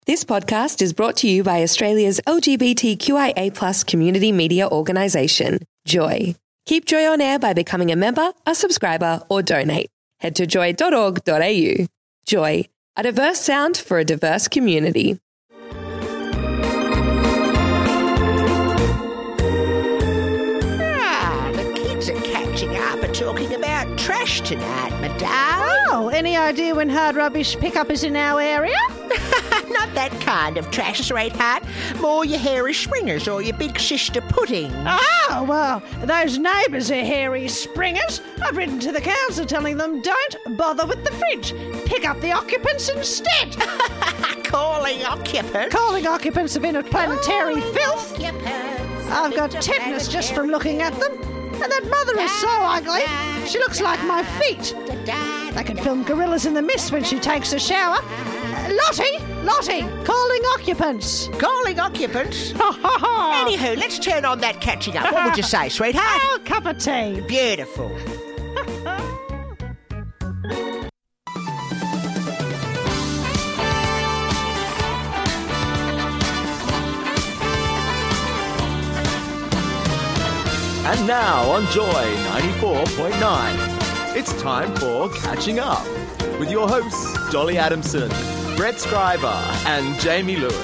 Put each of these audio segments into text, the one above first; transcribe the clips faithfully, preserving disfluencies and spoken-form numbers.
This podcast is brought to you by Australia's L G B T Q I A plus community media organisation, Joy. Keep Joy on air by becoming a member, a subscriber, or donate. Head to joy dot org dot a u. Joy, a diverse sound for a diverse community. Ah, the kids are catching up and talking about trash tonight, madame. Oh, any idea when hard rubbish pickup is in our area? Not that kind of trash, sweetheart. More your hairy springers or your big sister pudding. Oh, well, those neighbours are hairy springers. I've written to the council telling them don't bother with the fridge. Pick up the occupants instead. Calling occupants? Calling occupants of interplanetary Calling filth. occupants I've got of tetanus just from interplanetary- looking at them. And that mother is so ugly. She looks like my feet. They could film gorillas in the mist when she takes a shower. Uh, Lottie, Lottie, calling occupants. Calling occupants? Anywho, let's turn on that catching up. What would you say, sweetheart? Oh, cup of tea. Beautiful. And now on Joy ninety-four point nine, it's time for Catching Up with your hosts Dolly Adamson, Brett Scriber and Jamie Lewis.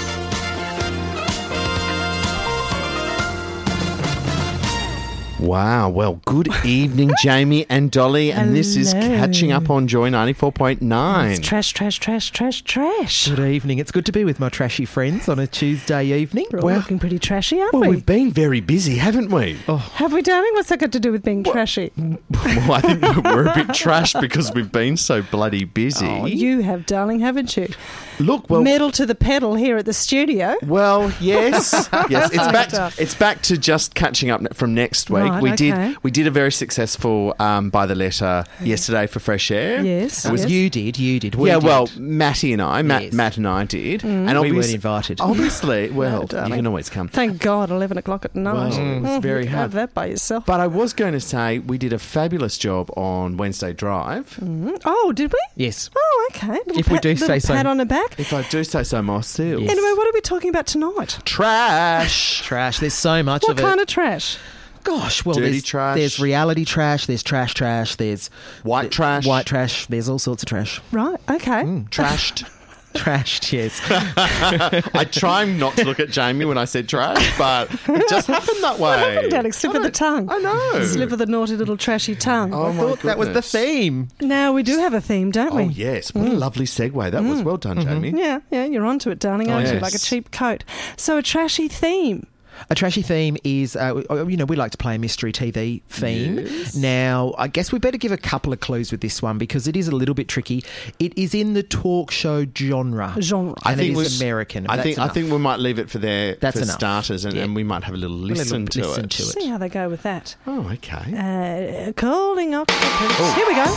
Wow. Well, good evening, Jamie and Dolly, and this is Hello. Catching Up on Joy ninety-four point nine. It's trash, trash, trash, trash, trash. Good evening. It's good to be with my trashy friends on a Tuesday evening. We're all Well- looking pretty trashy, aren't Well, we? we've been very busy, haven't we? Oh, Have we, darling? What's that got to do with being trashy? Well, I think we're a bit trashed because we've been so bloody busy. Oh, you have, darling, haven't you? Look, well, Metal to the pedal here at the studio. well, yes, yes. It's Oh, back. stuff. It's back to just catching up from next week. Right, we okay. did. We did a very successful um, by the letter yesterday for Fresh Air. Yes. it was yes. you did, you did. We yeah, did. well, Matty and I, Matt, Yes. Matt and I did, and we obviously, weren't invited. obviously, well, you darling. can always come. Thank God, eleven o'clock at night. Well, it was Mm, very you can hard. Have that by yourself. But I was going to say we did a fabulous job on Wednesday Drive. Mm. Oh, did we? Yes. Oh, okay. Little If we pat, do little say so. pat on the back. If I do say so myself. Yes. Anyway, what are we talking about tonight? Trash. Trash. There's so much What of kind it. of trash? Gosh, well, Dirty there's, trash. there's reality trash, there's trash trash, there's White th- trash. white trash, there's all sorts of trash. Right, okay. Trashed. Trashed, yes. I try not to look at Jamie when I said trash, but it just happened that way. What happened, darling? Slip of the tongue. I know. Slip of the naughty little trashy tongue. Oh, I my thought that was the goodness. theme. Now, we do have a theme, don't we? Oh, yes. What a lovely segue. That was well done, Jamie. Yeah, yeah, you're onto it, darling, aren't you? yes. Like a cheap coat. So a trashy theme. A trashy theme is, uh, you know, we like to play a mystery T V theme. Yes. Now, I guess we better give a couple of clues with this one because it is a little bit tricky. It is in the talk show genre. Genre. I think think we- it's American. I That's think I enough. think we might leave it for their That's for enough. starters, and, Yeah. and we might have a little A little listen to listen it. to it. See how they go with that. Oh, okay. Uh, calling occupants. Oh. Here we go.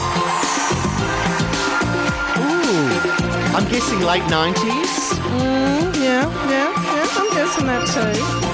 Ooh, I'm guessing late nineties. Mm, yeah, yeah, yeah. I'm guessing that too.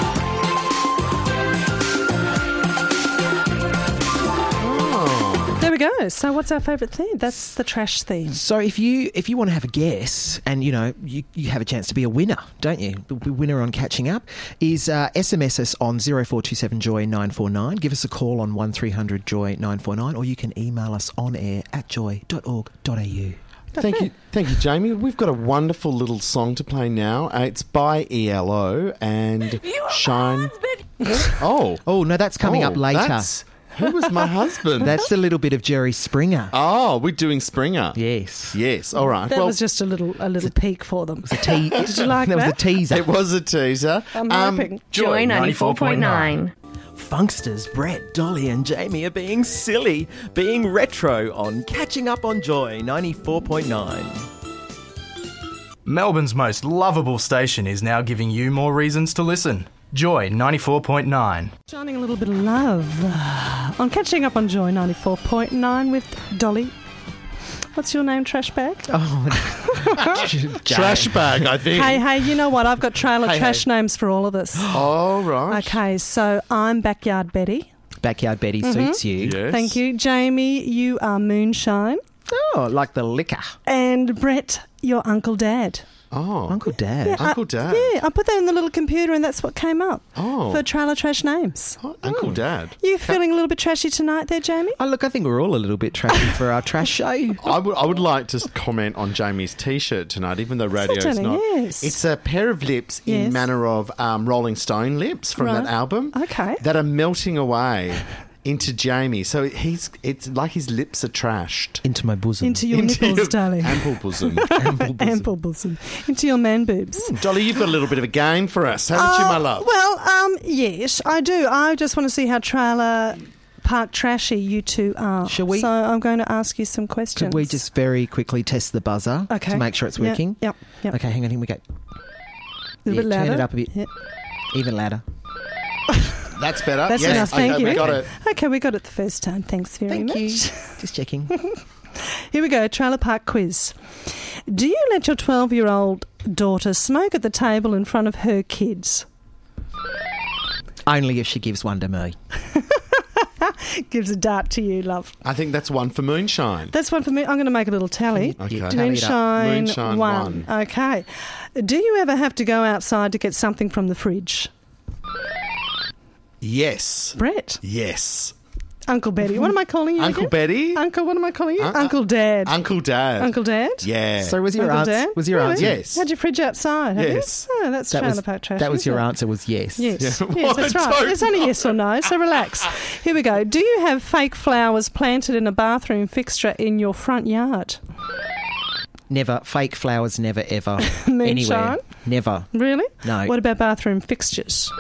Oh, There we go. So what's our favourite theme? That's the trash theme. So if you if you want to have a guess, and you know you, you have a chance to be a winner, don't you? The winner on Catching Up is uh, S M S us on zero four two seven joy nine four nine. Give us a call on one three hundred joy nine four nine, or you can email us on air at joy dot org dot a u. thank you, thank you, Jamie. We've got a wonderful little song to play now. Uh, it's by E L O and Shine. Oh, Oh no, that's coming oh, up later. that's- who was my husband? That's a little bit of Jerry Springer. Oh, we're doing Springer. Yes. Yes. All right. That well, was just a little a little peek for them. A te- Did you like that was a that? teaser. it was a teaser. I'm Um, hoping. Joy ninety-four point nine. Funksters Brett, Dolly and Jamie are being silly, being retro on Catching Up on Joy ninety-four point nine. Melbourne's most lovable station is now giving you more reasons to listen. Joy ninety-four point nine. Shining a little bit of love on Catching Up on Joy ninety-four point nine with Dolly. What's your name, Trash Bag? Oh, Trash bag, I think. Hey, hey, you know what? I've got trailer Hey, trash hey. names for all of us. All right. Okay, so I'm Backyard Betty. Backyard Betty suits you. Yes. Thank you. Jamie, you are Moonshine. Oh, like the liquor. And Brett, your Uncle Dad. Oh. Uncle Dad. Yeah, Uncle I, Dad. Yeah, I put that in the little computer and that's what came up Oh. for Trailer Trash names. Oh, Uncle Dad. You feeling a little bit trashy tonight there, Jamie? Oh, look, I think we're all a little bit trashy for our trash show. I would I would like to comment on Jamie's T-shirt tonight, even though radio's darling, not. yes. It's a pair of lips Yes. in manner of um, Rolling Stone lips from Right. that album. Okay. That are melting away into Jamie. So he's it's like his lips are trashed. Into my bosom. Into your Into nipples, your darling. ample bosom. ample bosom. Ample bosom. Into your man boobs. Dolly, you've got a little bit of a game for us, haven't you, my love? Well, um, yes, I do. I just want to see how Trailer Park trashy you two are. Shall we- So I'm going to ask you some questions. Could we just very quickly test the buzzer Okay. to make sure it's Yeah, working? Yep. Yep. Okay, hang on, here we go. A little bit Yeah, louder. turn it up a bit. Yep. Even louder. That's better. That's yes. enough. Thank okay, you. we got it. Okay, we got it the first time. Thanks very Thank much. you. Just checking. Here we go. Trailer Park quiz. Do you let your twelve-year-old daughter smoke at the table in front of her kids? Only if she gives one to me. Gives a dart to you, love. I think that's one for Moonshine. That's one for me. I'm going to make a little tally. Okay. Yeah, tally it up. Moonshine, Moonshine one. one. Okay. Do you ever have to go outside to get something from the fridge? Yes. Brett. Yes. Uncle Betty. What am I calling you Uncle again? Betty? Uncle, what am I calling you? Un- Uncle Dad. Uncle Dad. Uncle Dad? Yeah. So was your Uncle answer? Dad? Was your Really? answer? Yes. Had your fridge outside, have Yes. you? Oh, that's That Trailer was, Park trash. that was isn't your it? answer. Was yes. Yes, Yeah. yes, that's What? right. Don't- It's only yes or no, so relax. Here we go. Do you have fake flowers planted in a bathroom fixture in your front yard? Never. Fake flowers, never, ever. Moonshine? Anywhere. Never. Really? No. What about bathroom fixtures?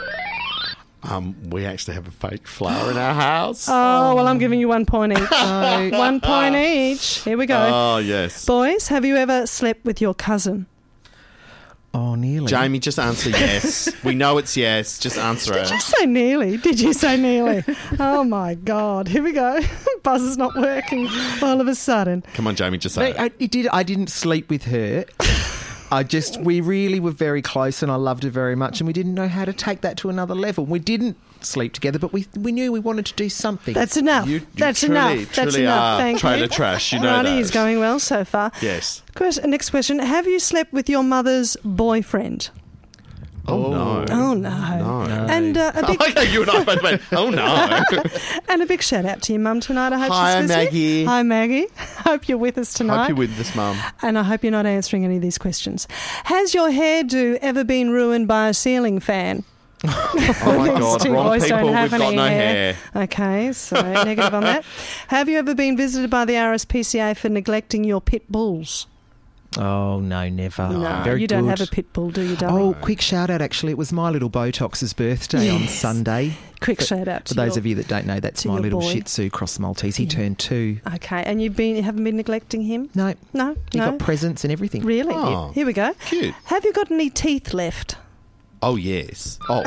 Um, we actually have a fake flower in our house. Oh, well, I'm giving you one point each. No. One point each. Here we go. Oh, yes. Boys, have you ever slept with your cousin? Oh, nearly. Jamie, just answer yes. We know it's yes. Just answer Did you it. say nearly? Did you say nearly? Oh, my God. Here we go. Buzzer's not working all of a sudden. Come on, Jamie, just No, say it. I, it did. I didn't sleep with her. I just, we really were very close and I loved her very much and we didn't know how to take that to another level. We didn't sleep together, but we we knew we wanted to do something. That's enough. You- you That's truly, enough. That's truly enough. are Thank trailer you. trash. You know Righty, that. he's going well so far. Yes. Ques- Next question. Have you slept with your mother's boyfriend? Oh, no. Oh, no. No. And uh, a big Okay, you and I both went, oh, no. and a big shout out to your mum tonight. I hope Hi, she's listening. Maggie. Hi, Maggie. Hope you're with us tonight. Hope you're with this, Mum. And I hope you're not answering any of these questions. Has your hairdo ever been ruined by a ceiling fan? Oh, my These God. two Wrong boys people. don't have We've got any no hair. hair. Okay, so negative on that. Have you ever been visited by the R S P C A for neglecting your pit bulls? Oh, no, never. No, Very you don't good. have a pit bull, do you, darling? Oh, quick shout out actually. It was my little Botox's birthday on Yes. Sunday. Quick For- shout out to For those your- of you that don't know, that's to my your little boy. Shih Tzu cross Maltese. He Yeah. turned two. Okay, and you've been you haven't been neglecting him? No, No, he no. got presents and everything. Really? Oh. Here we go. Cute. Have you got any teeth left? Oh, yes. Oh,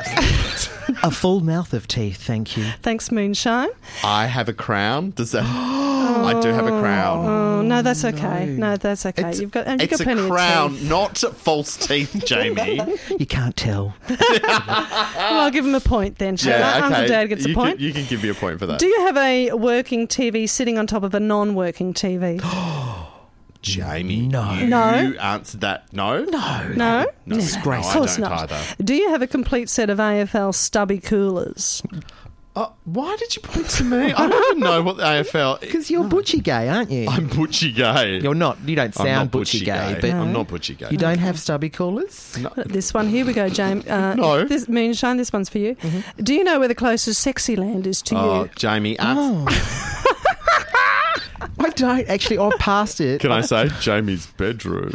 A full mouth of teeth, thank you. Thanks, Moonshine. I have a crown. Does that... I do have a crown. Oh no, that's okay. No, that's okay. It's, you've got and you've it's got plenty a crown, of teeth. not false teeth, Jamie. You can't tell. Well, I'll give him a point then. Shall I? Uncle Dad gets you a point. Can, you can give me a point for that. Do you have a working T V sitting on top of a non-working T V? Jamie, No. you No. answered that. No? No. No? No, Disgrace. no, Of I course don't not. either. Do you have a complete set of A F L stubby coolers? Uh, why did you point to me? I don't even know what the A F L... Because you're butchy gay, aren't you? I'm butchy gay. You're not. You don't I'm sound not butchy, gay, but I'm not butchy gay. you don't have stubby coolers? No. This one, here we go, James. Uh, No. This, Moonshine, this one's for you. Mm-hmm. Do you know where the closest sexy land is to Oh, you? Jamie, ans- I don't. Actually, I passed it. can I say Jamie's bedroom?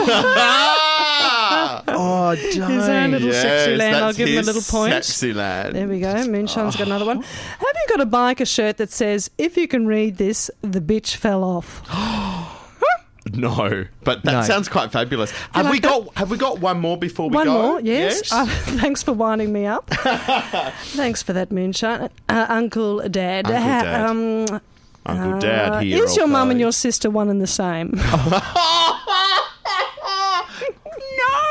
Oh, His own don't. little sexy land. I'll that's give him a his little point. Sexy land. There we go. Moonshine's got another one. Have you got a biker shirt that says, if you can read this, the bitch fell off? No, but that No. sounds quite fabulous. Have like we that? got? Have we got one more before we One go? more, yes. Uh, thanks for winding me up. Thanks for that, Moonshine. Uh, Uncle Dad. Uncle Ha- Dad. Um, Uncle uh, Dad here. Is your okay. mum and your sister one and the same? No.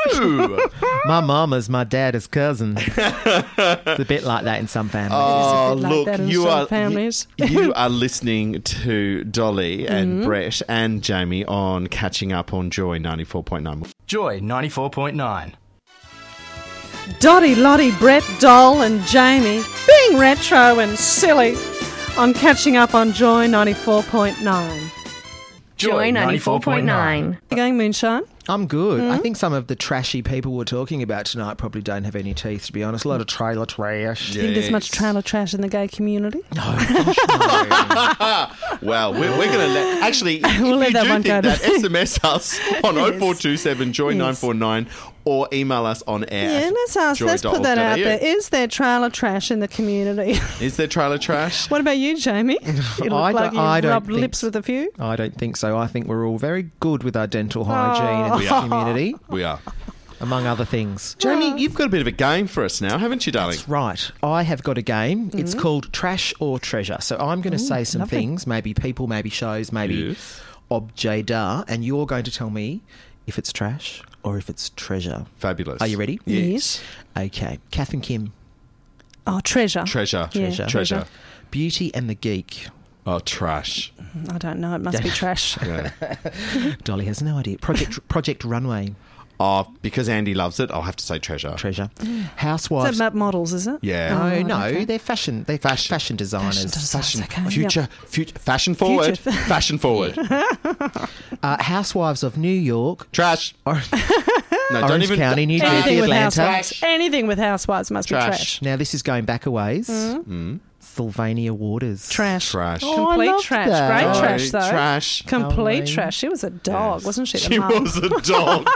No. My mama's my dad's cousin. It's a bit like that in some families. Oh, It's a bit like look, that in you some are families. You, you are listening to Dolly and Mm-hmm. Brett and Jamie on Catching Up on Joy ninety-four point nine. Joy ninety-four point nine. Dottie, Lottie, Brett, Doll and Jamie being retro and silly on Catching Up on Joy ninety-four point nine. Joy ninety-four point nine. You going moonshine? I'm good. Mm-hmm. I think some of the trashy people we're talking about tonight probably don't have any teeth, to be honest. A lot of trailer trash. Do you think there's much trailer trash in the gay community? No, gosh, no. Well, we're, we're going to let... Actually, if We'll let you that do one think go that, to- S M S us on Yes. oh four two seven joy nine four nine or email us on air. Yeah, at let's ask. joy Let's dot put that org dot out a u. there. Is there trailer trash in the community? Is there trailer trash? What about you, Jamie? You look I like don't- you I don't rubbed think lips so. with a few. I don't think so. I think we're all very good with our dental hygiene in We the are. community, We are. among other things. Jamie, you've got a bit of a game for us now, haven't you, darling? That's right. I have got a game. It's called Trash or Treasure. So I'm going to say some lovely. things, maybe people, maybe shows, maybe Yes. objet d'art, and you're going to tell me if it's trash or if it's treasure. Fabulous. Are you ready? Yes. Okay. Kath and Kim, Oh, treasure. Treasure. Yeah, Treasure. Treasure. Beauty and the Geek. Oh, trash. I don't know. It must be trash. Yeah. Dolly has no idea. Project Project Runway. Oh, because Andy loves it, I'll have to say treasure. Treasure. Is Housewives. that about models, is it? Yeah. No, Oh, no, okay. they're fashion. They're fashion, fashion designers. Fashion designers, Fashion, okay, future, future, fashion forward, Future. fashion forward. Uh, Housewives of New York. Trash. Or- No, Orange don't even. County, New Jersey, Anything with Atlanta. housewives. Anything with housewives must Trash. be trash. Now this is going back a ways. Sylvania Waters. Trash. Trash. Oh, I Complete loved trash. that. Great Oh, trash, though. Trash. Complete Oh, trash. She was a dog, Yes. wasn't she? The She mum? was a dog.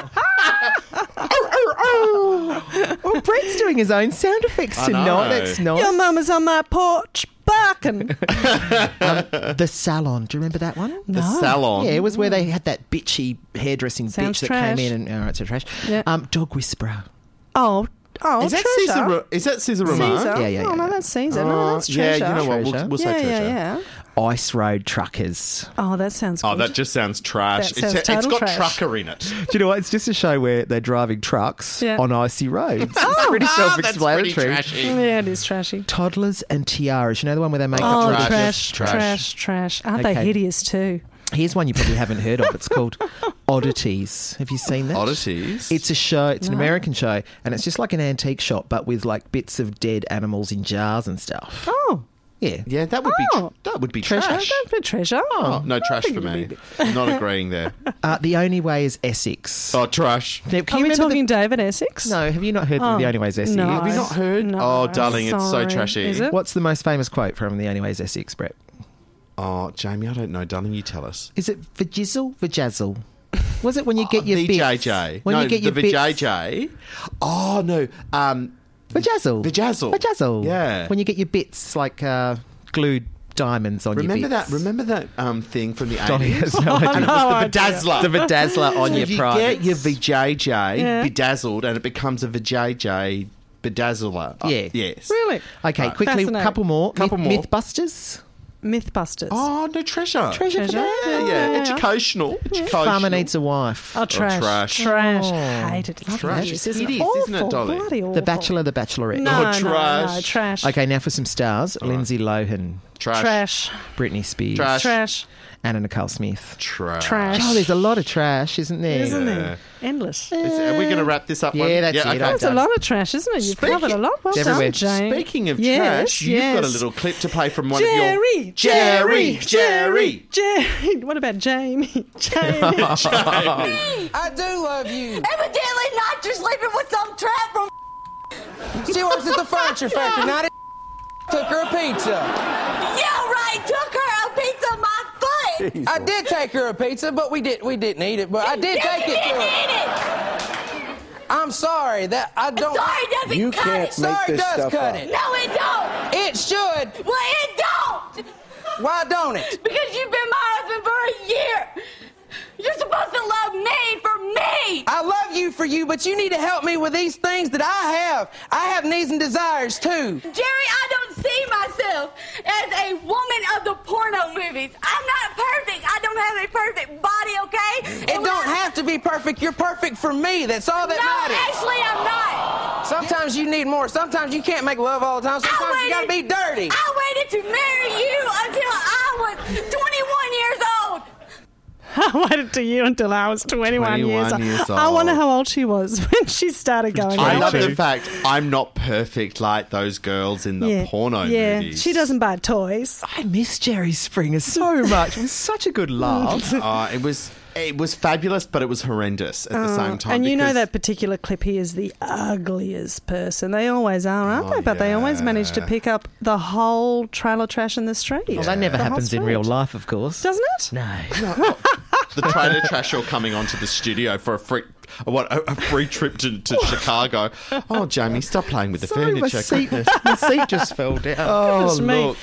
Oh, Brett's doing his own sound effects I tonight. know. That's nice. Your mum was on my porch barking. The Salon. Do you remember that one? The salon. Yeah, it was where they had that bitchy hairdressing Sounds bitch that trash. came in and... Oh, it's a trash. Yeah. Um, Dog Whisperer. Oh, oh, Is that treasure. Caesar? Ro- Is that Caesar Romano? Caesar? Yeah, yeah, Oh, yeah, no, yeah. that's Caesar. No, Oh, that's yeah, treasure. you know what? We'll, Treasure. we'll yeah, say treasure. yeah, yeah. Ice Road Truckers. Oh, that sounds good. Oh, that just sounds trash. That sounds it's, it's total got trash. trucker in it. Do you know what? It's just a show where they're driving trucks Yeah. on icy roads. It's pretty self-explanatory. Yeah, it is trashy. Toddlers and Tiaras. You know the one where they make Oh, up trash. trash, Trash. trash, trash, Aren't they Okay. hideous too? Here's one you probably haven't heard of. It's called Oddities. Have you seen that? Oddities. It's a show. It's an No. American show, and it's just like an antique shop, but with like bits of dead animals in jars and stuff. Oh, Yeah. yeah, that would Oh. be tr- that would be Treasure. trash. don't be treasure. Oh, no trash for me. Not agreeing there. Uh, the Only Way is Essex. Oh, trash. Now, can Are you we remember talking David Essex? The... No, have you not heard Oh, of The Only Way is Essex? no. Have you not heard? No, oh, darling, it's so sorry. trashy. Is it? What's the most famous quote from The Only Way is Essex, Brett? Oh, Jamie, I don't know. Darling, you tell us. Is it vajizzle, vajazzle? Was it when you get Oh, your the bits? J J. When no, you get your the bits. J J. Oh no. Um, Vajazzle. Vajazzle. Vajazzle. Yeah. When you get your bits like uh, glued diamonds on remember your that? bits. Remember that um thing from the Donnie eighties? has no idea. And it No was idea. the bedazzler. The bedazzler on So your you privates. get your V J J Yeah. bedazzled, and it becomes a V J J bedazzler. Oh, Yeah. yes. Really? Okay, Right. quickly, Fascinating. couple more. Couple Myth, more. Mythbusters. Mythbusters. Oh no, treasure. Treasure. Treasure? for Yeah, that. yeah. Yeah. Educational. Educational. Farmer needs a wife. Oh, trash. trash. Trash. Oh. Hate it. It's Trash. hideous, It isn't is, it? Awful. isn't it, Dolly? Bloody awful. The Bachelor, The Bachelorette. No, Oh, no, trash. no, trash. Okay, now for some stars. Lindsay Lohan, Trash. Trash. Britney Spears, Trash. Trash. Anna Nicole Smith. Trash. Trash. Oh, there's a lot of trash, isn't there? Isn't Yeah. there? Endless. Is- are we going to wrap this up? Yeah, one? that's it. okay. I'm That's a done. lot of trash, isn't it? You've Speaking- covered a lot. Well It's done, everywhere. Jane. Speaking of Yes, trash, you've got a yes. little clip to play from one Jerry, of your... Jerry, Jerry, Jerry. What about Jamie? Jamie. I do love you. Evidently not. You're sleeping with some trap from. She works at the furniture factory. Now they took her a pizza. Yeah, right. Took her a pizza on my foot. I did take her a pizza, but we did we didn't eat it. But I did You take it to didn't her. eat it. I'm sorry that I don't. Sorry doesn't You cut can't it. Sorry this does stuff cut up. it. No, it don't. It should. Well, it don't. Why don't it? Because you've been my husband for a year. You're supposed to love me for me. I love you for you, but you need to help me with these things that I have. I have needs and desires too. Jerry, I don't see see myself as a woman of the porno movies. I'm not perfect. I don't have a perfect body, okay? It don't have to be perfect. You're perfect for me. That's all that no, matters. actually, I'm not. Sometimes you need more. Sometimes you can't make love all the time. Sometimes waited, you gotta be dirty. I waited to marry you until I was twenty-one years old. I waited to you until I was twenty-one, years, old. years I old. wonder how old she was when she started going I out. love the fact I'm not perfect like those girls in the yeah. porno yeah. movies. She doesn't buy toys. I miss Jerry Springer so much. It was such a good laugh. Uh, it was it was fabulous, but it was horrendous at the same time. And you know because- that particular clip, he is the ugliest person. They always are, aren't Oh, they? But they always yeah. manage to pick up the whole trailer trash in the street. Well, that never The whole happens in street. real life, of course. Doesn't it? No. the trailer trash are coming onto the studio for a free what a, a free trip to, to Chicago. Oh, Jamie, stop playing with the Sorry, my furniture. seat, my seat just fell down. Oh, Goodness me. look.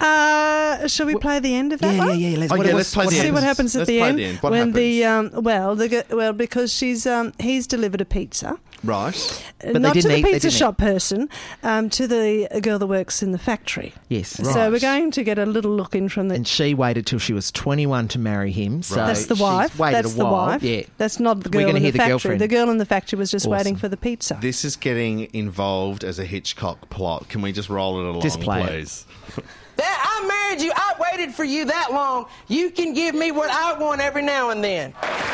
Uh, shall we play the end of that Yeah, one? yeah, yeah. Let's, Oh, what- yeah, what's- let's play what the See end. what happens at Let's the play end. the end. What when happens? the um, well, the g- well because she's um, he's delivered a pizza. Right. Uh, they not to didn't the eat- they pizza didn't eat. shop person, um, to the girl that works in the factory. Yes. So Right. we're going to get a little look in from the. And she waited till she was twenty-one to marry him. So That's the she's wife. waited That's a the while. wife. Yeah. That's not the We're girl gonna in hear the the factory. girlfriend. The girl in the factory was just Awesome. waiting for the pizza. This is getting involved as a Hitchcock plot. Can we just roll it along, Just play it. please? That I married you. I waited for you that long. You can give me what I want every now and then.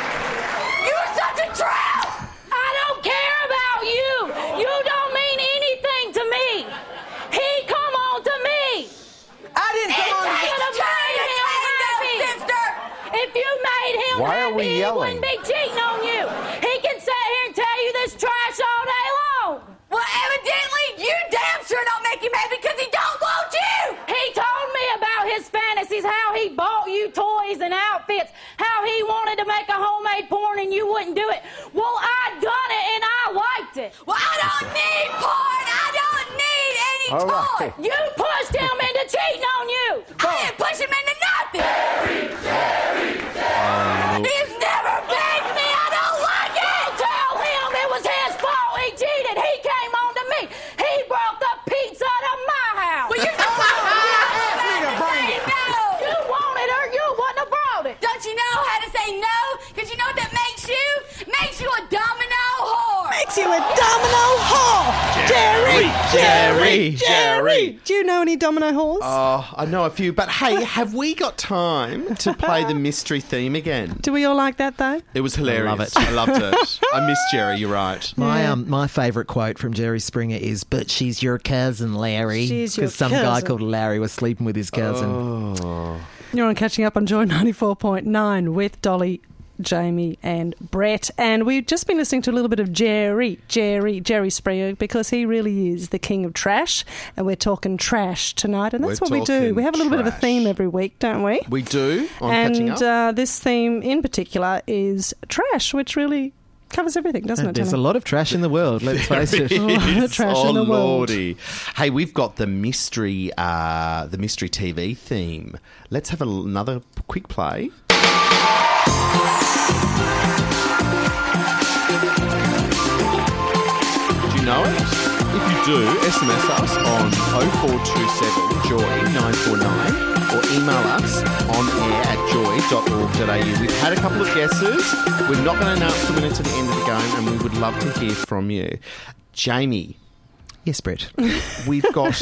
You're such a tramp! I don't care about you! You don't mean anything to me! He come on to me! I didn't It come on. takes two to tango, sister! If you made him Why are happy, we he yelling? wouldn't be cheating on you! He can sit here and tell you this trash all day long! Well, evidently, you damn sure don't make him happy because he don't want you! He told me about his fantasies, how he bought you toys and outfits, how he wanted to make a homemade porn and you wouldn't do it. Well, I done it and I liked it. Well, I don't need porn. I don't need any All toy. right. You pushed him into cheating on you. I didn't push him into nothing. He's never begged me. I don't like it. Tell him it was his fault. He cheated. He came on to me. He brought the pizza to my house. Well, you're supposed to say no. You wanted her. You wouldn't have brought it. Don't you know how to say no? Because you know what that makes you? Makes you a domino whore. Makes you a domino whore. Jerry, Jerry, Jerry. Do you know any domino whores? Oh, I know a few, but hey, have we got time to play the mystery theme again? Do we all like that though? It was hilarious. love it. I loved it. I miss Jerry. You're right. My um my favourite quote from Jerry Springer is, "But she's your cousin, Larry." She's your Because some guy cousin. called Larry was sleeping with his cousin. Oh. You're on Catching Up on Joy ninety-four point nine with Dolly, Jamie and Brett. And we've just been listening to a little bit of Jerry, Jerry, Jerry Springer, because he really is the king of trash. And we're talking trash tonight. And that's We're what we do. talking We have a little bit of a trash. theme every week, don't we? We do on Catching and Up. uh, this theme in particular is trash, which really covers everything, doesn't it? There's a Tony? lot of trash in the world, let's face it. A lot of trash oh, in the world. Lordy. Hey, we've got the mystery, uh, the mystery T V theme. Let's have a, another quick play. Do you know it? If you do, S M S us on oh four two seven joy nine four nine or email us on air at joy dot org dot a u. We've had a couple of guesses. We're not going to announce the winner to the end of the game, and we would love to hear from you. Jamie, Yes, Brett. we've got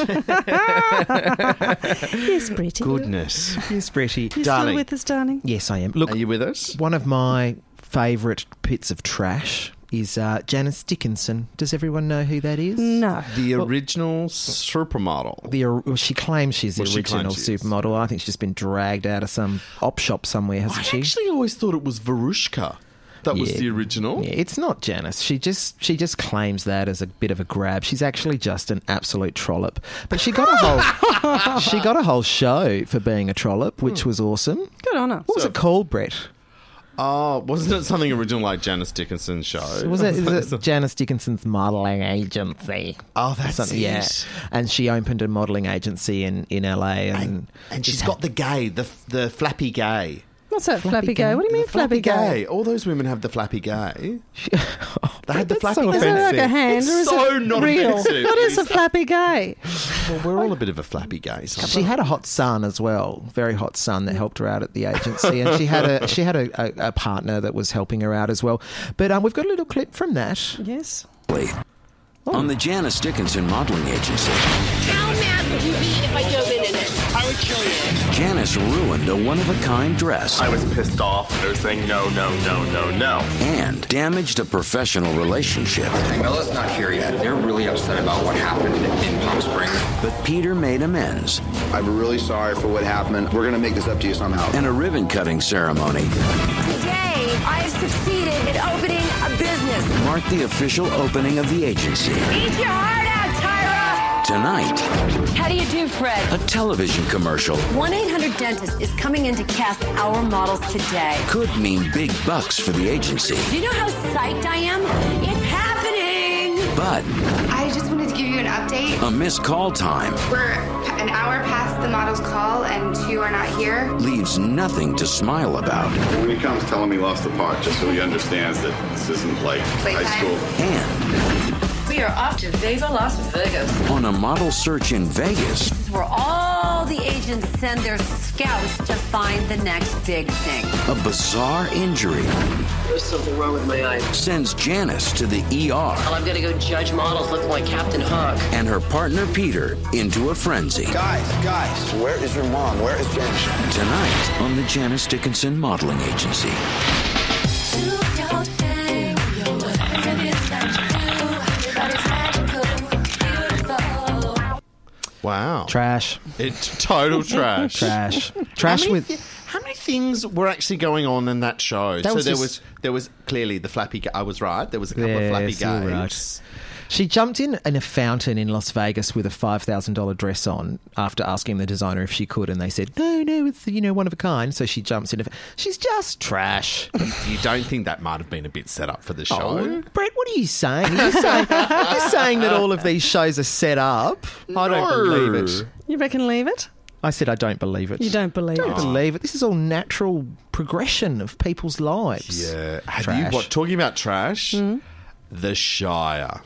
Yes, Britty. goodness. Yes, Bretty. You still Darling. with us, darling? Yes, I am. Look, Are you with us? one of my favourite bits of trash is uh, Janice Dickinson. Does everyone know who that is? No. The original supermodel. The, or- well, she claims she's the Well, she original claims she is. supermodel. I think she's just been dragged out of some op shop somewhere, hasn't I she? actually always thought it was Verushka. That was Yeah. the original. Yeah, it's not Janice. She just she just claims that as a bit of a grab. She's actually just an absolute trollop. But she got a whole she got a whole show for being a trollop, which was awesome. Good on her. What was So- it called, Brett? Oh, wasn't it something original like Janice Dickinson's show? Was it, is it Janice Dickinson's modelling agency? Oh, that's Something, it. yeah. And she opened a modelling agency in, in L A. And, And, and she's just got the gay, the the flappy gay. What's that, flappy, Flappy gay? gay? What do you mean, The flappy flappy, gay. All those women have the flappy gay. They had the That's flappy so gay. Is it like a hand It's or is so it not real? offensive. What It is a is- flappy gay? Well, we're all a bit of a flappy gay. She had a hot son as well, very hot son that helped her out at the agency, and she had a she had a, a, a partner that was helping her out as well. But um, we've got a little clip from that. Yes. Oh. On the Janice Dickinson Modeling Agency. How mad would you be if I dove in it? I would kill you. Janice ruined a one-of-a-kind dress. I was pissed off. I was saying no, no, no, no, no. And damaged a professional relationship. Camilla's not here yet. They're really upset about what happened in Palm Springs. But Peter made amends. I'm really sorry for what happened. We're going to make this up to you somehow. And a ribbon-cutting ceremony. Today, I have succeeded in opening a business. Marked the official opening of the agency. Eat your heart out, Tyra! Tonight, How do you do, Fred? a television commercial one eight hundred Dentist is coming in to cast our models today. could mean big bucks for the agency. Do you know how psyched I am? It's happening! But I just wanted to give you an update. a missed call time We're an hour past the model's call and two are not here. leaves nothing to smile about. When he comes, tell him he lost the part, just so he understands that this isn't like Playtime. high school. And We are off to Viva Las Vegas. on a model search in Vegas, This is where all the agents send their scouts to find the next big thing. a bizarre injury There's something wrong with my eye. sends Janice to the E R Well, I'm gonna go judge models looking like Captain Hook. and her partner Peter into a frenzy. Guys, guys, where is your mom? Where is Janice? Tonight on the Janice Dickinson Modeling Agency. Wow. Trash. It's total trash. Trash. Trash how many with... thi- how many things were actually going on in that show? That so was there just- was there was clearly the flappy. Ga- I was right. There was a couple Yes, of flappy you're right. gays. She jumped in in a fountain in Las Vegas with a five thousand dollars dress on after asking the designer if she could, and they said, no, no, it's, you know, one of a kind. So she jumps in. A, she's just trash. You don't think that might have been a bit set up for the show? Oh, Brett, what are you saying? Are you saying, are you saying that all of these shows are set up? I don't No. believe it. You reckon leave it? I said I don't believe it. You don't believe don't it? believe it. This is all natural progression of people's lives. Yeah. Have Trash. you what? Talking about trash, Mm. The Shire.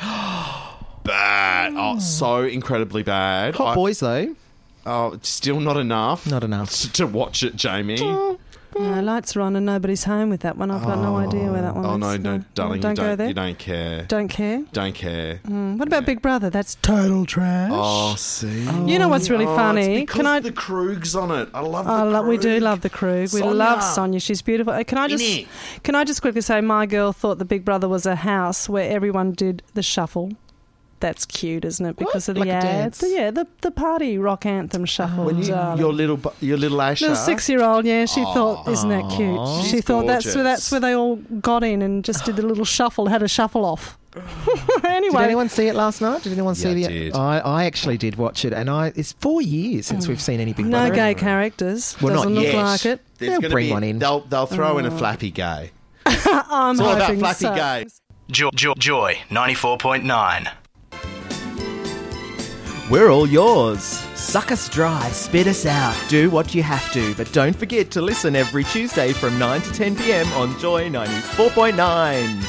Bad. Oh, so incredibly bad. Hot I- boys, though. Oh, it's still not enough. Not enough. To watch it, Jamie. No, lights are on and nobody's home with that one. I've got no idea where that one Oh, is. no, no, darling. Don't you, go don't, there. you don't care. Don't care. Don't care. Mm. What about Big Brother? That's total trash. Oh, see. You know what's really Oh, funny? It's because Can I? the Krug's on it. I love the I love, we do Krug. love the Krug. We Sonia. love Sonia. She's beautiful. Uh, Can I just Innit? can I just quickly say my girl thought the Big Brother was a house where everyone did the shuffle. That's cute, isn't it? Because of the Like a ads. dance? The- yeah, the the party rock anthem shuffle. When you, darling. your little, bu- your little Asha. Little six-year-old, yeah, she thought, isn't that cute? Aw. She She's thought that's where gorgeous. that's where they all got in and just did a little shuffle, had a shuffle off. Anyway, Did anyone see it last night? Did anyone see Yeah, I the? did. I, I actually did watch it, and I it's four years since we've seen any Big no Brother. gay characters. Well, not Doesn't look yet. like it. There's They'll gonna bring be- one in. They'll, they'll throw in a flappy gay. I'm It's all about hoping flappy so. gay. Joy, Joy, Joy ninety-four point nine. We're all yours. Suck us dry, spit us out, do what you have to, but don't forget to listen every Tuesday from nine to ten p.m. on Joy ninety-four point nine.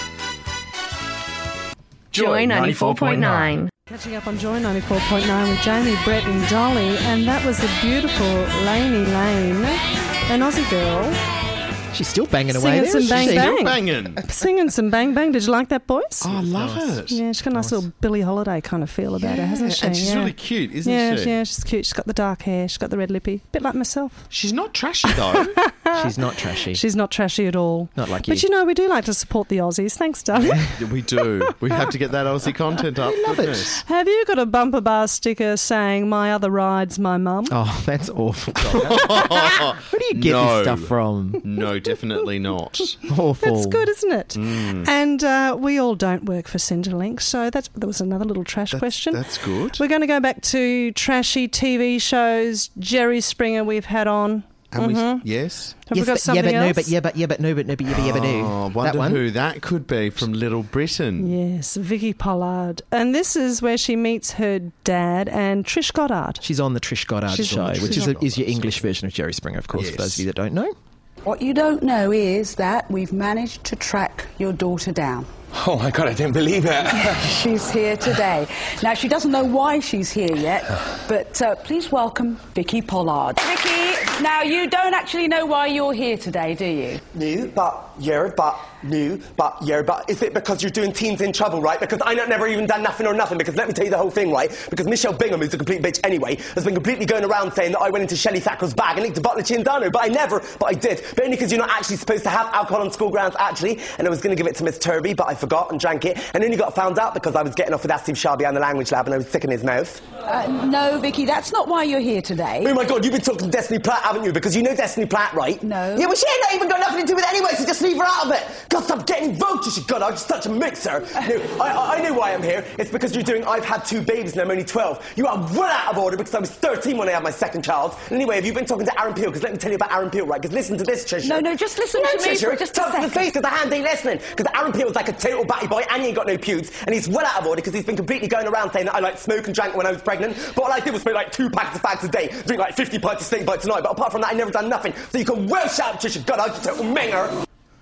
Joy ninety-four point nine. Catching up on Joy ninety-four point nine with Jamie, Brett and Dolly, and that was the beautiful Lainey Lane, an Aussie girl, She's still banging away singing there. some isn't bang she? bang. Banging. Singing some bang bang. Did you like that, boys? Oh, I love it. Yeah, she's got a nice little Billie Holiday kind of feel about her, hasn't she? And she's yeah. really cute, isn't yeah, she? Yeah, she's cute. She's got the dark hair. She's got the red lippy. Bit like myself. She's not trashy, though. She's not trashy. She's not trashy at all. Not like you. But you know, we do like to support the Aussies. Thanks, darling. We do. We have to get that Aussie content up. love Goodness. Have you got a bumper bar sticker saying, "My other ride's my mum"? Oh, that's awful. Where do you get No. this stuff from? No, definitely not. Awful. That's good, isn't it? Mm. And uh, we all don't work for Centrelink, so that's that was another little trash That's, question. that's good. We're going to go back to trashy T V shows. Jerry Springer we've had on. And Mhm. we, yes. Have yes, we got but, something yeah, but no, else? but yeah, but yeah, but no, but no, but yeah, but yeah, but no. Oh, wonder that one. who that could be from Little Britain. Yes, Vicky Pollard. And this is where she meets her dad and Trish Goddard. She's on the Trish Goddard She's show, on the which Trish is, a, Goddard is your English version of Jerry Springer, of course, Yes. for those of you that don't know. What you don't know is that we've managed to track your daughter down. Oh my God, I don't believe it. She's here today. Now, she doesn't know why she's here yet, but uh, please welcome Vicky Pollard. Vicky, now you don't actually know why you're here today, do you? No, but yeah, but no, but yeah, but is it because you're doing Teens in Trouble, right? Because I never even done nothing or nothing, because let me tell you the whole thing, right? Because Michelle Bingham, who's a complete bitch anyway, has been completely going around saying that I went into Shelley Thacker's bag and licked a bottle of Chinzano, but I never, but I did. But only because you're not actually supposed to have alcohol on school grounds, actually, and I was going to give it to Miss Turvey, but I forgot and drank it, and only got found out because I was getting off with Asif Shabi on the language lab and I was sick in his mouth. Uh, no, Vicky, that's not why you're here today. Oh my God, you've been talking to Destiny Platt, haven't you? Because you know Destiny Platt, right? No. Yeah, well, she ain't not even got nothing to do with it anyway, so just leave her out of it. God, stop getting involved, you God, I'm just such a mixer. No, I, I, I know why I'm here. It's because you're doing I've had two babies and I'm only twelve. You are well out of order because I was thirteen when I had my second child. Anyway, have you been talking to Aaron Peel? Because let me tell you about Aaron Peel, right? Because listen to this, Trisha. No, no, just listen no, to me Trisha, for just a talk to the second. face because the hand ain't listening. Because Aaron Peel's like a total batty boy and he ain't got no pubes. And he's well out of order because he's been completely going around saying that I like smoke and drank when I was pregnant. But all I did was smoke like two packs of fags a day, drink like fifty pints of steak by tonight. But apart from that, I never done nothing. So you can well shout, Trisha, God, I'm just a total minger.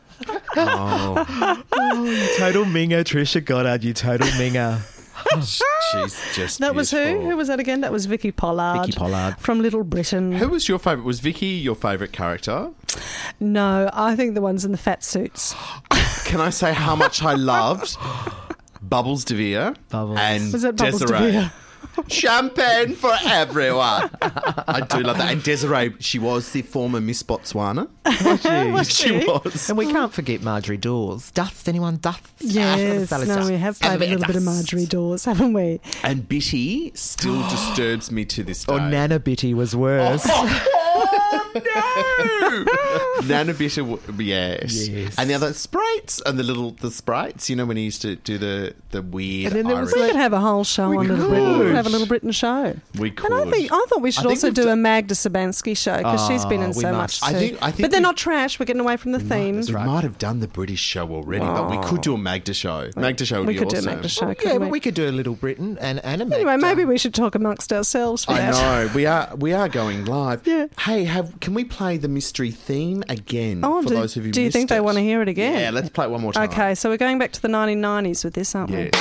Oh. Oh, you total minger, Trisha Goddard, you total minger. She's just That was who? beautiful. Who was that again? That was Vicky Pollard. Vicky Pollard. From Little Britain. Who was your favourite? Was Vicky your favourite character? No, I think the ones in the fat suits. Can I say how much I loved Bubbles DeVere Bubbles. and Was it Bubbles Desiree? DeVere? Champagne for everyone. I do love that. And Desiree, she was the former Miss Botswana. Was she? She was. And we can't forget Marjorie Dawes. Dust, anyone dust? Yes, Ah, no, we have played a little bit of Marjorie Dawes, haven't we? And Bitty still disturbs me to this day. Or Nana Bitty was worse. Oh, no! Nana Bitty, w- yes. Yes. And the other sprites, and the little the sprites. You know when he used to do the the weird. And then there was Irish- We could have a whole show We on Little could. Britain. We could have a Little Britain show. We could. And I think I thought we should I think also we've do done- a Magda Sabansky show because she's been in Oh, we so must. much too. I think- I think but they're we- not trash. We're getting away from the theme. We might have done the British show already, but we could do a Magda show. Magda show would We be could do a awesome. Magda show. Yeah, couldn't but we? we could do a Little Britain and, and a Anyway, Magda. maybe we should talk amongst ourselves for I that. know we are we are going live. Yeah. Hey, have can we play the mystery theme again Oh, for do, those of you? do you missed think they it? want to hear it again? Yeah, let's play it one more time. Okay, so we're going back to the nineteen nineties with this, aren't Yes.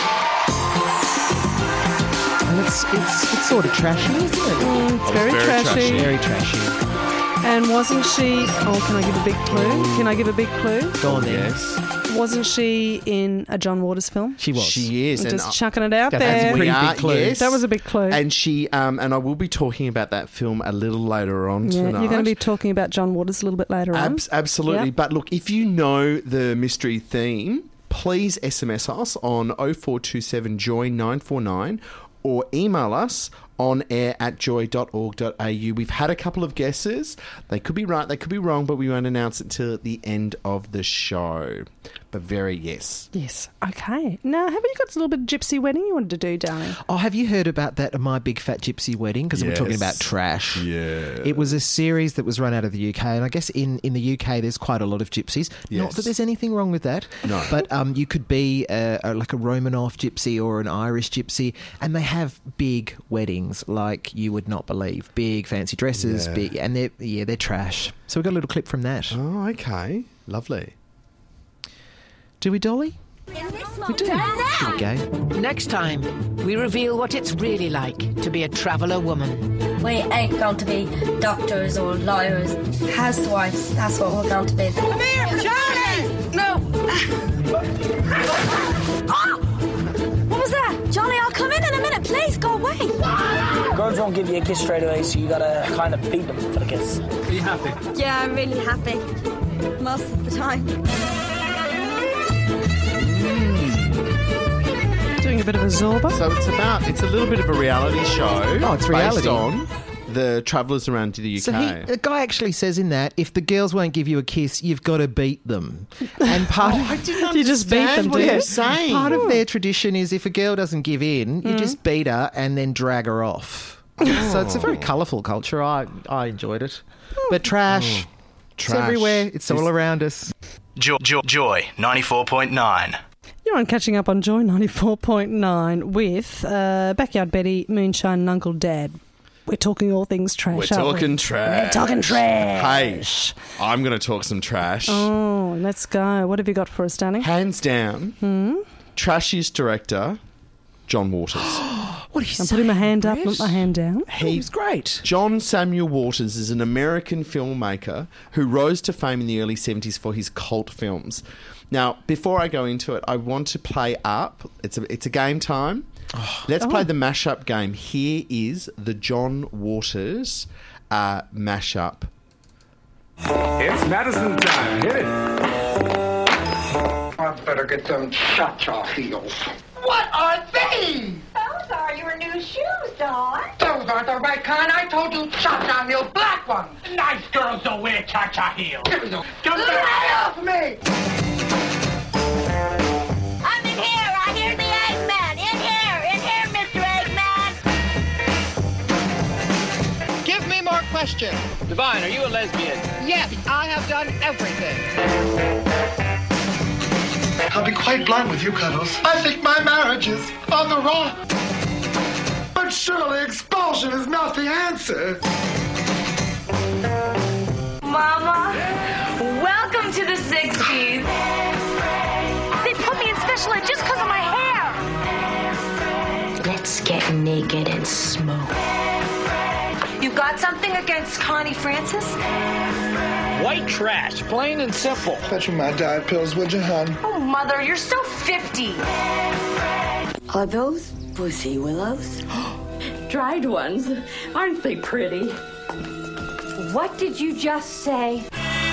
And it's, it's, it's sort of trashy, isn't it? we? It's very, very trashy. trashy. Very trashy. And wasn't she... Oh, can I give a big clue? Can I give a big clue? Go on then. Yes, Wasn't she in a John Waters film? She was. she is. I'm and just I- chucking it out That's there. a pretty we big are, clue. yes. That was a big clue. And she um and I will be talking about that film a little later on yeah, tonight. you're going to be talking about John Waters a little bit later on. Abs- absolutely. Yeah. But look, if you know the mystery theme, please S M S us on oh four two seven joy nine four nine or email us on air at joy dot org dot a u. We've had a couple of guesses. They could be right, they could be wrong, but we won't announce it till the end of the show. But very yes. Yes. Okay. Now, have you got a little bit of gypsy wedding you wanted to do, darling? Oh, have you heard about that My Big Fat Gypsy Wedding? Because we're talking Yes. about trash. Yeah. It was a series that was run out of the U K, and I guess in, in the U K there's quite a lot of gypsies. Not Yes. that there's anything wrong with that. No. But um, you could be a, a, like a Romanov gypsy or an Irish gypsy, and they have big weddings like you would not believe. Big fancy dresses, Yeah. big, and they're yeah they're trash. So we've got a little clip from that. Oh, okay. Lovely. Do we, Dolly? We do. Here we go. Next time, we reveal what it's really like to be a traveller woman. We ain't going to be doctors or lawyers. Housewives, that's what we're going to be. Come here, Johnny! No. Oh! What was that? Johnny, I'll come in in a minute. Please, go away. Girls won't give you a kiss straight away, so you gotta kind of beat them for the kiss. Are you happy? Yeah, I'm really happy. Most of the time. Doing a bit of a Zorba. So it's about, it's a little bit of a reality show. Oh, it's based reality. on the travellers around to the U K. So he, the guy actually says in that, if the girls won't give you a kiss, you've got to beat them. And part Oh, of I didn't You just beat understand them, what do you you? were saying. part of their tradition is if a girl doesn't give in, you just beat her and then drag her off. So it's a very colourful culture. I I enjoyed it, but trash, it's Trash. everywhere. It's all around us. Joy, Joy, Joy ninety-four point nine. You're on Catching Up on Joy ninety-four point nine with uh, Backyard Betty, Moonshine and Uncle Dad. We're talking all things trash. We're aren't talking we? trash. We're talking trash. Hey, I'm going to talk some trash. Oh, let's go. What have you got for us, darling? Hands down, Hmm? trashiest director, John Waters. What are you I'm putting my hand up, Brett? not my hand down. He's great. John Samuel Waters is an American filmmaker who rose to fame in the early seventies for his cult films. Now, before I go into it, I want to play up. It's a, it's a game time. Oh. Let's play Oh. the mashup game. Here is the John Waters uh, mashup. It's Madison time. Hit it. I better get them cha-cha heels. What are these? Those are your new shoes, Dawn. Those aren't the right kind. I told you cha-cha heel black ones. Nice girls don't wear cha-cha heels. Give me those. Get off me! I'm in here. I hear the Eggman. In here. In here, Mister Eggman. Give me more questions. Divine, are you a lesbian? Yes, I have done everything. I'll be quite blunt with you, Cuddles. I think my marriage is on the rock. But surely expulsion is not the answer. Mama, welcome to the sixties. They put me in special ed just because of my hair. Let's get naked and smoke. You got something against Connie Francis? White trash, plain and simple. Fetch me my diet pills, would you, hon? Oh, Mother, you're so fifty. Are those pussy willows? Dried ones. Aren't they pretty? What did you just say?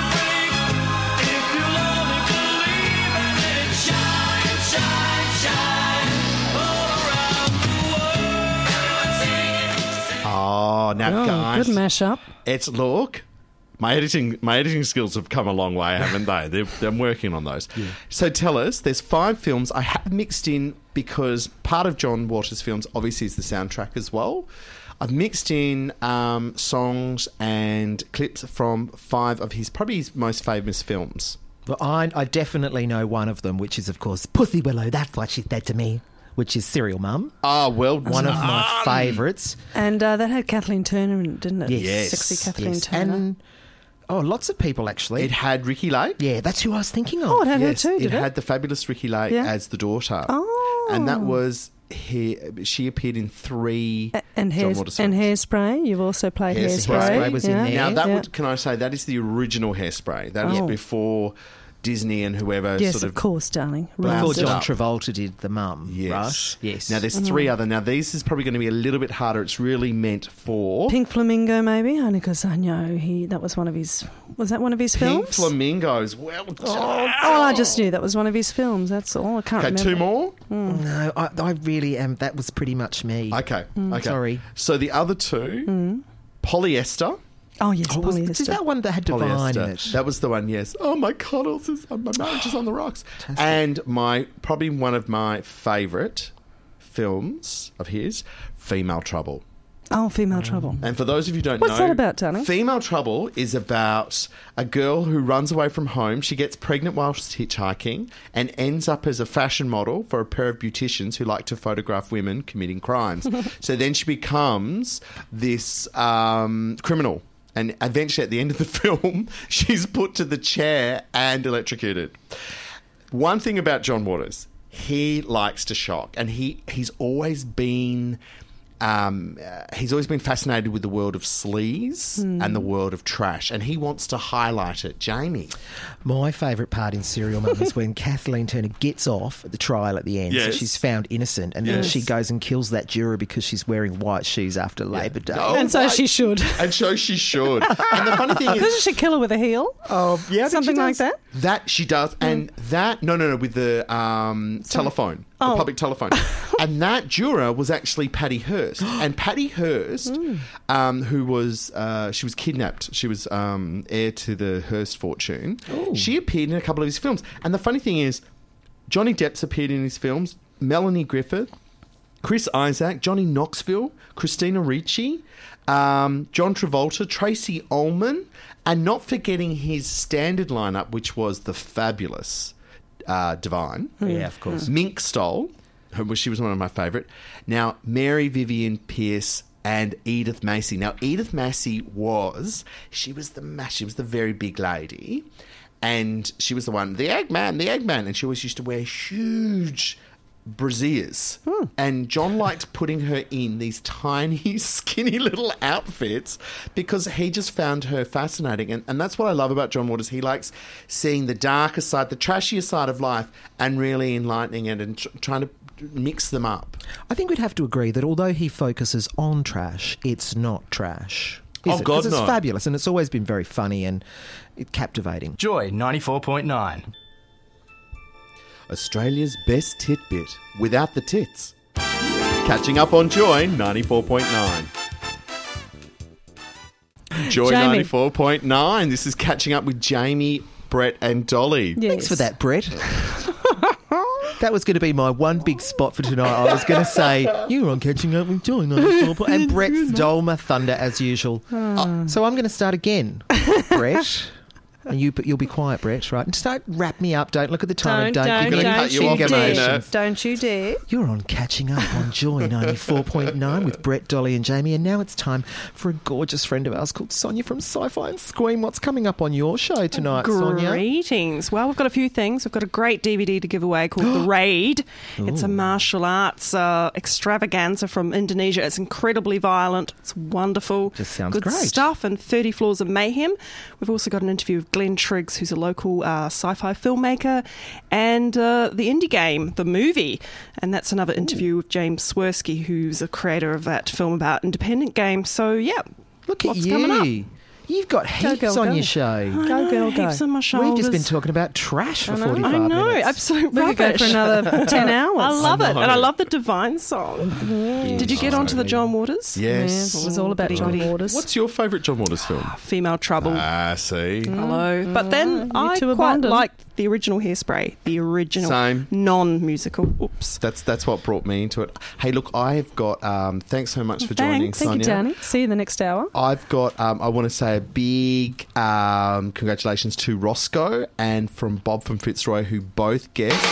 Oh, now Oh, guys, good mashup. It's look. My editing, my editing skills have come a long way, haven't they? They're, I'm working on those. Yeah. So tell us, there's five films I have mixed in because part of John Waters' films obviously is the soundtrack as well. I've mixed in um, songs and clips from five of his probably his most famous films. Well, I, I definitely know one of them, which is, of course, Pussy Willow. That's what she said to me, which is Serial Mum. Ah, well One of my favourites. And uh, that had Kathleen Turner in it, didn't it? Yes. Sexy Kathleen yes. Turner. And, oh, lots of people, actually. It had Ricky Lake. Yeah, that's who I was thinking of. Oh, it had Yes, her too, did it it? had the fabulous Ricky Lake Yeah. as the daughter. Oh. And that was... He, she appeared in three A- and, John hairs, Waters and films. Hairspray. You've also played Hairspray. Hairspray. Hairspray was in yeah. there. Now that Yeah. would, can I say, that is the original Hairspray. That was Oh. before Disney and whoever Yes, sort of of course, darling. Before Before Roused it John up. Travolta did the mum, Yes. right? Yes. Now there's three other. Now these is probably going to be a little bit harder. It's really meant for Pink Flamingo, maybe, only because I know he. That was one of his. Was that one of his Pink films? Flamingos. Well Oh, done. oh, I just knew that was one of his films. That's all. I can't Okay, remember. two more. No, I, I really am. That was pretty much me. Okay, Mm. okay. Sorry. So the other two, Polyester. Oh yes, Oh, was, polyester. is that one that had Divine Polyester. in it? That was the one. Yes. Oh, my cuddles is my marriage is on the rocks. And my probably one of my favourite films of his, Female Trouble. Oh, Female Trouble. And for those of you who don't What's know, that about, darling? Female Trouble is about a girl who runs away from home. She gets pregnant whilst hitchhiking and ends up as a fashion model for a pair of beauticians who like to photograph women committing crimes. So then she becomes this um, criminal. And eventually, at the end of the film, she's put to the chair and electrocuted. One thing about John Waters, he likes to shock. And he, he's always been... Um, uh, he's always been fascinated with the world of sleaze Hmm. and the world of trash, and he wants to highlight it. Jamie. My favourite part in Serial Mum is when Kathleen Turner gets off at the trial at the end. So Yes. she's found innocent, and then Yes. she goes and kills that juror because she's wearing white shoes after Labor Day. Oh, and so right. she should. And so she should. And the funny thing is... Doesn't she kill her with a heel? Oh, yeah, I think Something she like does. that? That she does, and that no, no, no, with the um, telephone, Oh. the public telephone, and that juror was actually Patty Hearst, and Patty Hearst, um, who was uh, she was kidnapped, she was um, heir to the Hearst fortune. She appeared in a couple of his films, and the funny thing is, Johnny Depp's appeared in his films, Melanie Griffith, Chris Isaac, Johnny Knoxville, Christina Ricci, um, John Travolta, Tracy Ullman, and not forgetting his standard lineup, which was the fabulous uh, Divine. Yeah, of course. Mink Stoll, who was, she was one of my favourite. Now, Mary Vivian Pearce and Edith Massey. Now, Edith Massey was, she was the, she was the very big lady, and she was the one, the Eggman, the Eggman, and she always used to wear huge brassieres. Hmm. And John liked putting her in these tiny, skinny little outfits because he just found her fascinating. And, and that's what I love about John Waters. He likes seeing the darker side, the trashier side of life, and really enlightening it and tr- trying to mix them up. I think we'd have to agree that although he focuses on trash, it's not trash. Is Oh, it? God, 'Cause it's no. fabulous, and it's always been very funny and captivating. Joy ninety-four point nine. Australia's best titbit without the tits. Catching up on Joy ninety-four point nine. Joy Jamie. ninety-four point nine. This is Catching Up with Jamie, Brett and Dolly. Yes. Thanks for that, Brett. That was going to be my one big spot for tonight. I was going to say, you were on Catching Up with Joy ninety-four point nine. And Brett's Dolma Thunder as usual. Uh, so I'm going to start again, Brett. And you, you'll be quiet, Brett, right? And just don't wrap me up. Don't look at the time. Don't, Don't, don't, give me don't, any you finger dare. motions. Don't you dare. You're on Catching Up on Joy ninety-four point nine with Brett, Dolly and Jamie. And now it's time for a gorgeous friend of ours called Sonia from Sci-Fi and Scream. What's coming up on your show tonight, Sonia? Greetings. Well, we've got a few things. We've got a great D V D to give away called The Raid. It's a martial arts uh, extravaganza from Indonesia. It's incredibly violent. It's wonderful. Just sounds Good great. stuff. And thirty Floors of Mayhem. We've also got an interview with Glenn Triggs, who's a local uh, sci-fi filmmaker, and uh, The Indie Game, the movie. And that's another interview with James Swirsky, who's a creator of that film about independent games. So, yeah, Look at lots you. coming up. You've got heaps girl, on go. your show. I Go, know, girl, go. heaps on my We've shoulders. just been talking about trash for I know. forty-five I know, minutes. absolute We could go rubbish. for another ten hours. I love I it, know. and I love the Divine song. Did you get onto the John Waters? Yes. Yeah, it was all about Oh, John goody. Waters. What's your favourite John Waters film? Female Trouble. Ah, see. Hello. But then you I two are quite bonded. liked the original Hairspray, the original Same. non-musical. Oops. That's that's what brought me into it. Hey, look, I've got. Um, thanks so much for joining, Thanks. Thank you, Sonia. Danny. See you in the next hour. I've got. Um, I want to say a big um, congratulations to Roscoe and from Bob from Fitzroy, who both guessed.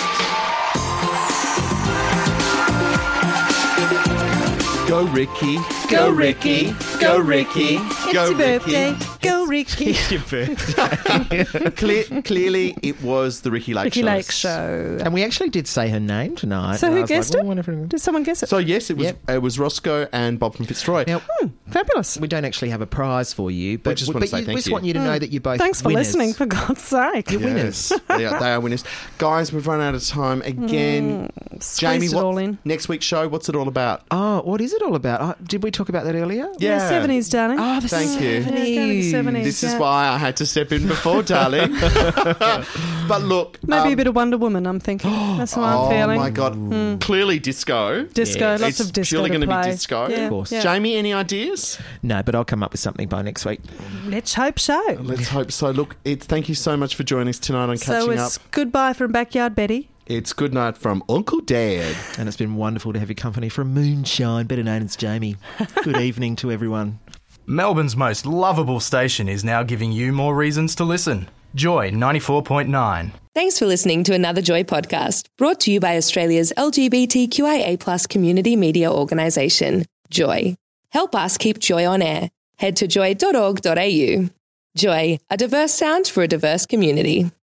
Go Ricky, Go, Ricky. go Ricky, It's go your Ricky. birthday. Go, Ricky. Your birthday. Cle- clearly, it was the Ricky Lake Ricky Show. Lake Show. And we actually did say her name tonight. So and I who was like, guessed well, it? I wonder if anyone- Did someone guess it? So yes, it was. Yep. It was Roscoe and Bob from Fitzroy. Now, Fabulous. we don't actually have a prize for you, but, just want to but say you, thank we just you. want you to know that you're both Thanks for winners. listening, for God's sake. You're Yes, winners. they, are, they are winners. Guys, we've run out of time again. Jamie, Squeezed it what, all in. next week's show, what's it all about? Oh, what is it all about? Oh, did we talk about that earlier? Yeah, seventies, darling. Oh, the Thank you. seventies. Yeah, go to the seventies, This yeah. is why I had to step in before, darling. But look, Maybe um, a bit of Wonder Woman, I'm thinking. That's what oh I'm feeling. my god, clearly disco. Disco, Yes. lots It's of disco purely to going to be play. disco. Yeah, Of course. yeah. Jamie, any ideas? No, but I'll come up with something by next week. Let's hope so. Let's hope so. Look, it's thank you so much for joining us tonight on So Catching Up. it's goodbye from Backyard Betty. It's good night from Uncle Dad. And it's been wonderful to have your company from Moonshine, better known as Jamie. Good evening to everyone. Melbourne's most lovable station is now giving you more reasons to listen. Joy ninety-four point nine. Thanks for listening to another Joy podcast, brought to you by Australia's L G B T Q I A plus community media organisation, Joy. Help us keep Joy on air. Head to joy dot org dot a u. Joy, a diverse sound for a diverse community.